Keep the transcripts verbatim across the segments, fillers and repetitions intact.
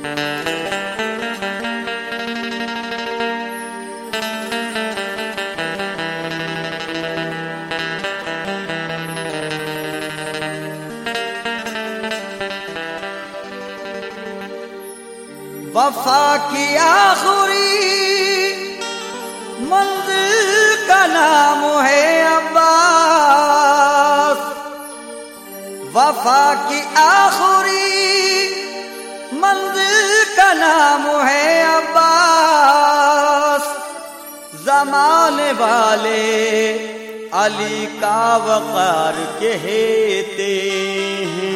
वफा की आखिरी मंजिल का नाम है अब्बास। वफा की आखिरी मंजिल का नाम है अब्बास। ज़माने वाले अली का वक़ार कहते हैं।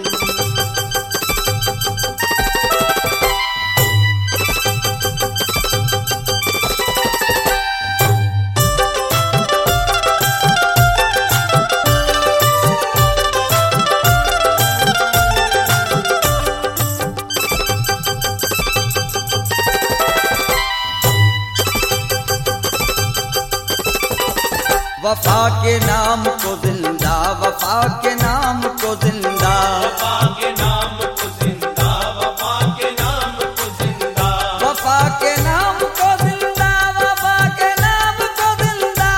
वफा के नाम को जिंदा, वफा के नाम को जिंदा, वफा के नाम को जिंदा, वफा के नाम को जिंदा, वफा के नाम को जिंदा, वफा के नाम को जिंदा।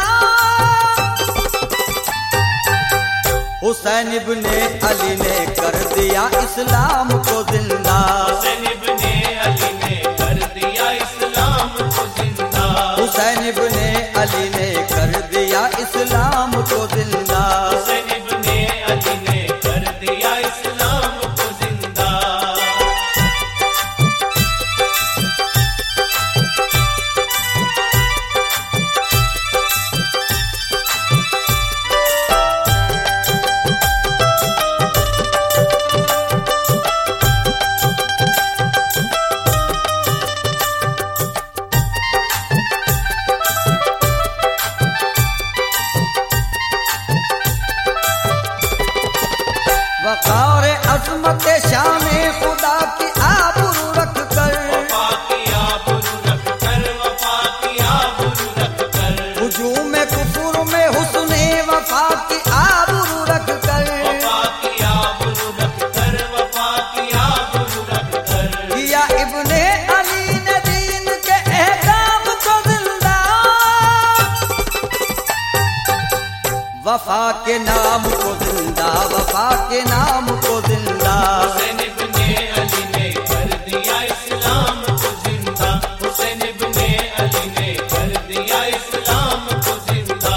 हुसैन इब्ने अली ने कर दिया इस्लाम को जिंदा। हुसैन इब्ने अली ने कर दिया इस्लाम को जिंदा। हुसैन इब्ने अली ने कर दिया इस्लाम को जिंदा। हुसैन इब्ने अली ने कर दिया इस्लाम को जिंदा। वक़ार अज़मत शाने खुदा की आबरू रख कर, वफा की आबरू रख कर, वफा की आबरू रख कर, हुजूम कुफुर में हुस्ने वफा की आबरू रख कर, वफा की आबरू रख कर, वफा की आबरू रख कर, किया इब्ने अली ने दीन के अहकाम को जिंदा। वफा के नाम को जिंदा, वफा के नाम को जिंदा। हुसैन इब्ने अली ने कर दिया इस्लाम को जिंदा। हुसैन इब्ने अली ने कर दिया इस्लाम को जिंदा।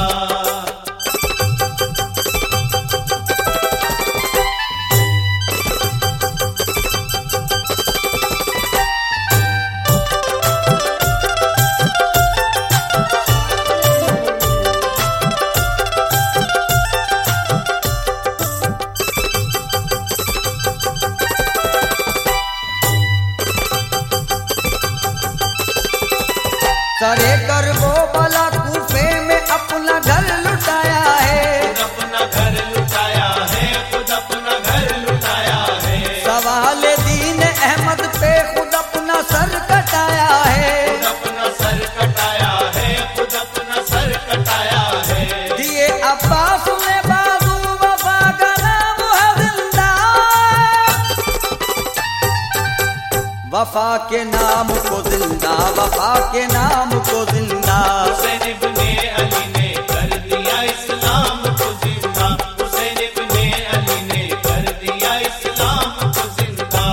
सरे कर वो बला कूफे में अपना घर लुटाया है। खुद अपना घर लुटाया है, खुद अपना घर लुटाया है, सवाल दीन अहमद पे खुद अपना सर कटाया है। खुद अपना सर कटाया है, खुद अपना सर कटाया है, दिए अब्बास ने बाजू वफा का नाम है जिंदा। वफा के नाम को जिंदा, वफा के नाम को जिंदा। हुसैन इब्ने अली ने कर दिया इस्लाम को जिंदा। हुसैन इब्ने अली ने कर दिया इस्लाम को जिंदा।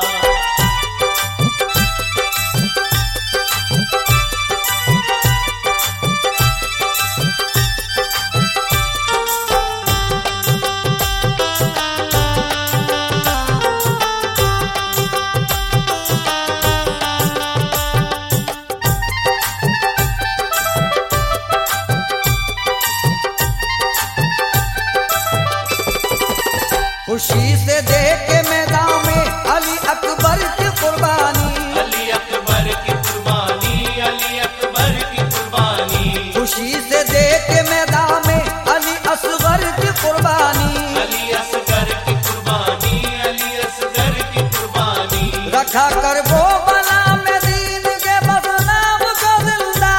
खुशी से देख के मैदान में अली अकबर की कुर्बानी। अली अकबर की कुर्बानी, अली अकबर की कुर्बानी, खुशी से देख के मैदान में अली असगर की कुर्बानी। अली असगर की कुर्बानी, अली असगर की कुर्बानी, रखा कर वो बला में दीन के बस नाम को जिंदा।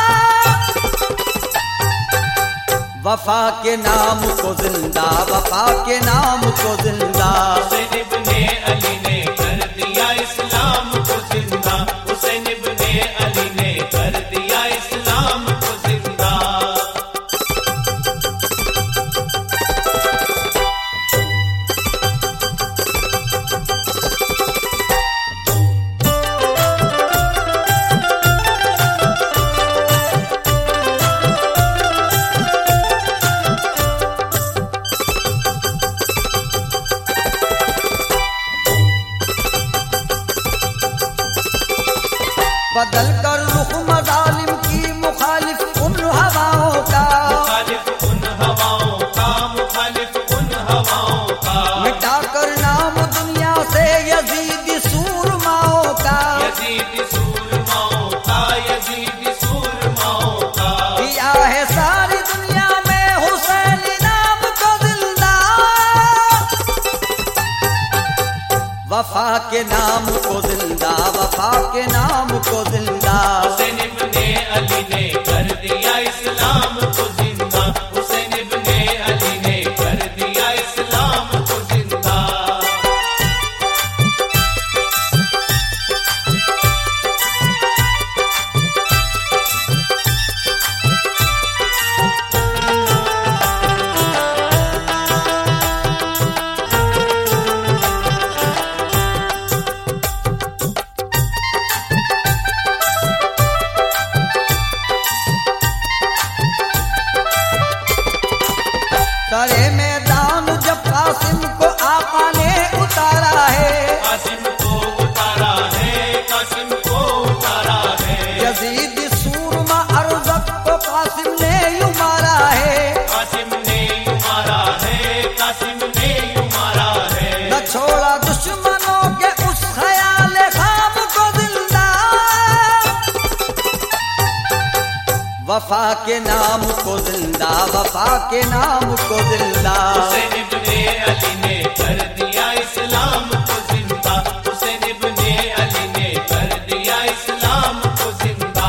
वफा के नाम को जिंदा, वफा के नाम को जिंदा। हुसैन इब्ने अली ने कर दिया इस्लाम बदल कर रुख मजालिम की मुखालिफ उन हवाओं का, मुखालिफ उन हवाओं का, मुखालिफ उन हवाओं का, मिटाकर नाम दुनिया से यजीदी सूरमाओं का, यजीद सूरमाओं का, यजीद सूरमाओं का, दिया है सारी दुनिया में हुसैन नाम को जिंदा, वफा के नाम को जिंदा, वफा के नाम को जिंदा। हुसैन इब्ने अली ने कर दिया इस्लाम को जिंदा, हुसैन इब्ने अली ने कर दिया इस्लाम को जिंदा। सारे मैदान जब कासिम को आका ने उतारा है, कासिम को उतारा है, कासिम को उतारा है, यजीद सूरमा अरज़क को कासिम ने यूं मारा है, कासिम ने यूं मारा है, कासिम ने यूं मारा है, न छोड़ा दुश्मनों के उस ख्याल खाम को जिंदा, वफा के नाम को जिंदा, वफा के नाम को जिंदा। हुसैन इब्ने अली ने कर दिया इस्लाम को जिंदा, हुसैन इब्ने अली ने कर दिया इस्लाम को जिंदा।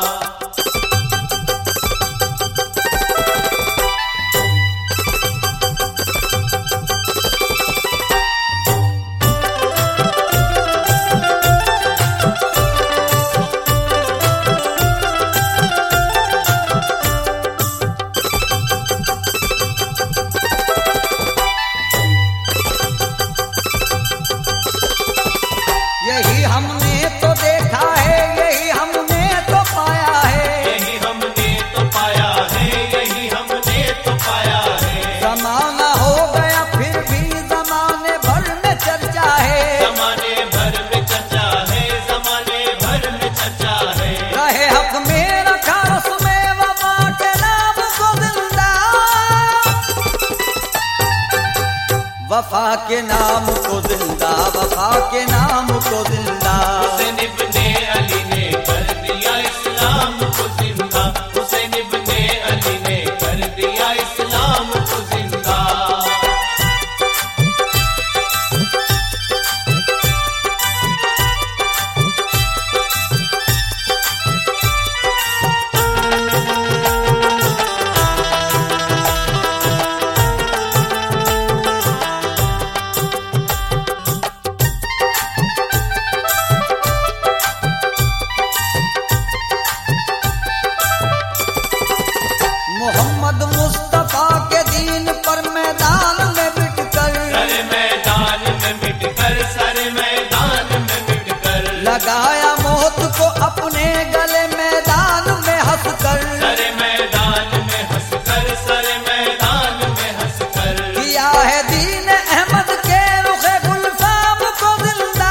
यही हमने तो देखा है, यही हमने तो पाया है, यही हमने तो पाया है, यही हमने तो पाया है, जमाना हो गया फिर भी जमाने भर में चर्चा है, जमाने भर में चर्चा है, जमाने भर में चर्चा है, रहे हक में रखा उसमें वफा के नाम को जिंदा, वफा के नाम को जिंदा, वफा के नाम को जिंदा। हुसैन इब्ने अली ने कर दिया इस्लाम को जिंदा, हुसैन इब्ने अली ने कर दिया इस्लाम को जिंदा। मोहम्मद मुस्तफा के दीन पर मैदान में बिटकर, सारे मैदान में मिटकर, सारे मैदान में मिटकर, लगाया मौत को अपने गले मैदान में हंसकर, सारे मैदान में हंसकर, सारे मैदान में हंसकर, किया है दीन अहमद के रुखे गुलफाम को जिंदा,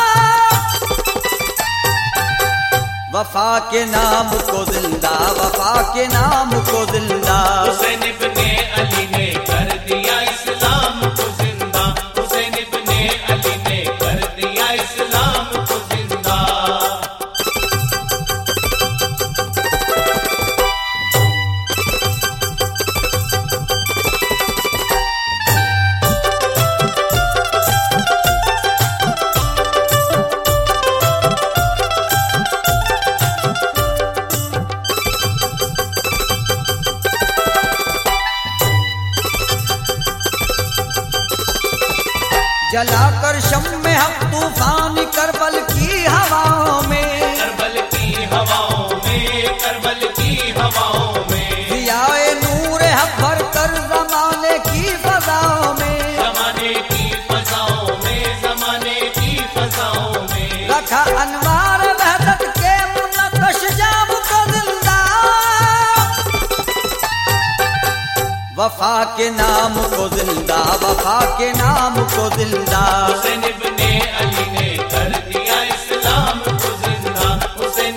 वफा के नाम को जिंदा, वफा के नाम को जिंदा। हुसैन इब्ने अली ने कर दिया इस्लाम को जिंदा, हुसैन इब्ने अली ने कर दिया इस्लाम को जिंदा। जलाकर शम में हम तूफान करबल की हवाओं में, करबल की हवाओं में, करबल की हवाओं में, दियाए नूर हक भर कर जमाने की फजाओं में, जमाने की फजाओं में, जमाने की फजाओं में, रखा अनवार वहदत के मुनक्कश जाम को जिंदा, वफा के नाम को जिंदा, वफा के नाम को जिंदा। हुसैन इब्ने अली ने कर दिया इस्लाम को जिंदा, हुसैन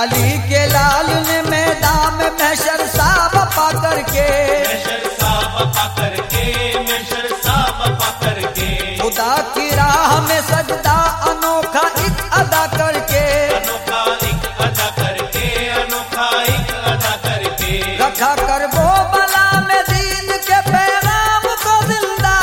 अली के लाल ने मैदान में महशर साहब पा करके महशर साहब पा करके महशर साहब पा करके खुदा की राह में सजदा अनोखा एक अदा करके अनोखा एक अदा करके अनोखा एक अदा करके रखा कर वो बला में दीन के पैगाम को जिंदा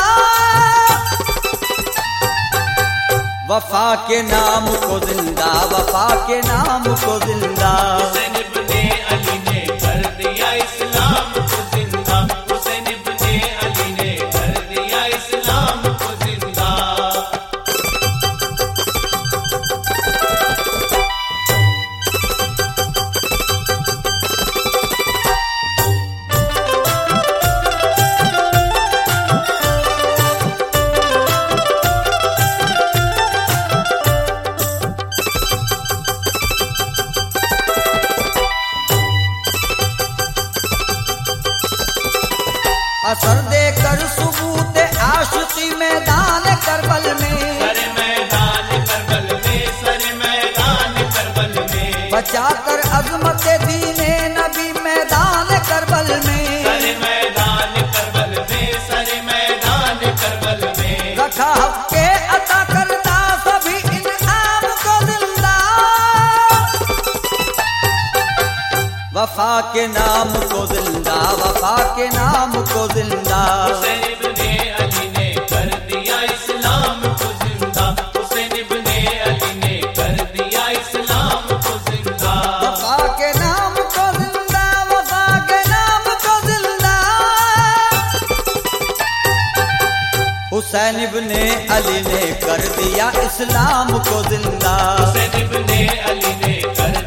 वफा के नाम को जिंदा वफा के नाम को जिंदा हुसैन इब्ने अली ने कर दिया इस्लाम को जिंदा हुसैन इब्ने अली ने कर दिया इस्लाम को जिंदा असर देकर सबूत आशिकी मैदान करबल में सर मैदान करबल में सर मैदान करबल में बचा कर अजमत दीने नबी मैदान करबल में सर मैदान करबल में सर मैदान करबल में रखा हक के अता करता सभी इनाम को जिंदा वफा के नाम को जिंदा वफा के नाम को जिंदा हुसैन इब्ने अली ने कर दिया इस्लाम को जिंदा हुसैन इब्ने अली ने कर दिया इस्लाम को जिंदा वफा के नाम को जिंदा वफा के नाम को जिंदा हुसैन इब्ने अली ने कर दिया इस्लाम को जिंदा हुसैन इब्ने अली ने कर